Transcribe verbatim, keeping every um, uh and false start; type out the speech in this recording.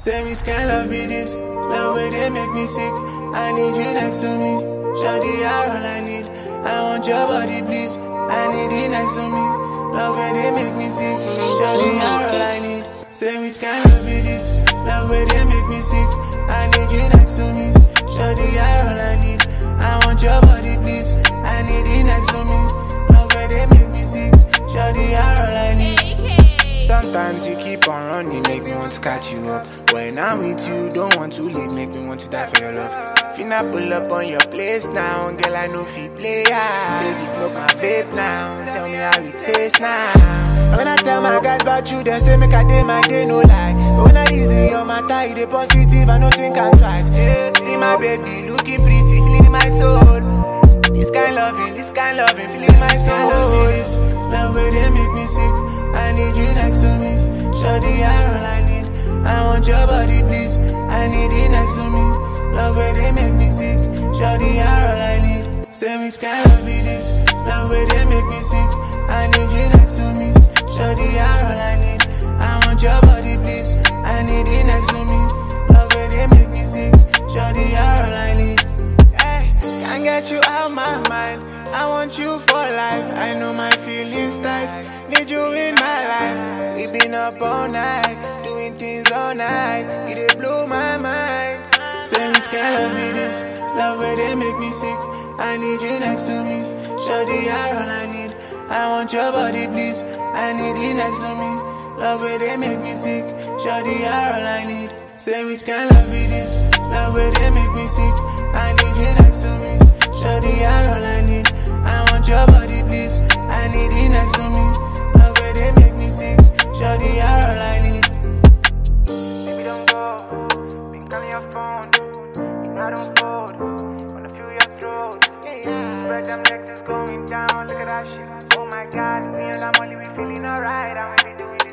Say which kind love be this? Love where they make me sick. I need you next to me. Shawty, you're all I need. I want your body, please. I need you next to me. Love where they make me sick. Shawty, you're all I need. Say which kind love be this? Love where they make me sick. I need you next to me. Shawty, you're all I need. I want your body, please. I need you next to me. Love where they make me sick. Shawty, you're all I need. Sometimes you keep on running, make me want to catch you up. When I'm with you, don't want to leave, make me want to die for your love. Finna pull up on your place now, girl, I know fi play, yeah. Baby, smoke my vape now, tell me how it tastes now. When I tell my guys about you, they say make a day, my day, no lie. But when I reason your matter, you dey positive, I don't think I'm twice. See my baby, looking pretty, feeling in my soul. This kind loving, this kind loving, feeling in my soul. Love where they make me sick. I need you next to me. Shawty, you're all I need. I want your body, please. I need you next to me. Love where they make me sick. Shawty, you're all I need. Say which kind love be this? Love where they make me sick. I need you next to me. Shawty, you're all I need. I want your body, please. I need you next to me. Love where they make me sick. Shawty, you're all I need. Hey, can't get you out my mind. I want you for life. I know my feelings tight. Need you in my life. We been up all night, doing things all night. You dey blow my mind. Say which kind love be this? Love where they make me sick. I need you next to me. Shawty, you're all I need. I want your body, please. I need you next to me. Love where they make me sick. Shawty, you're all I need. Say which kind love be this? Love where they make me sick. I need you next to me. Shawty, you're all I need. I want your body, please. I need you next to me. Love where they make me sick. Shawty, you're all I need. Baby, don't go. Been calling your phone. You know I don't fold. Wanna feel your throat. Spread them legs is going down. Look at that shit. Oh my God, me and that money, we feeling alright. And we be doing it.